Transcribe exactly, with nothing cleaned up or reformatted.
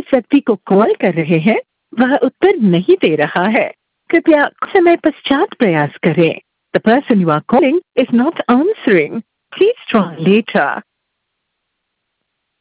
जिस व्यक्ति को कॉल कर रहे हैं वह उत्तर नहीं दे रहा है। कृपया कुछ समय पश्चात प्रयास करें। The person you are calling is not answering. Please try later.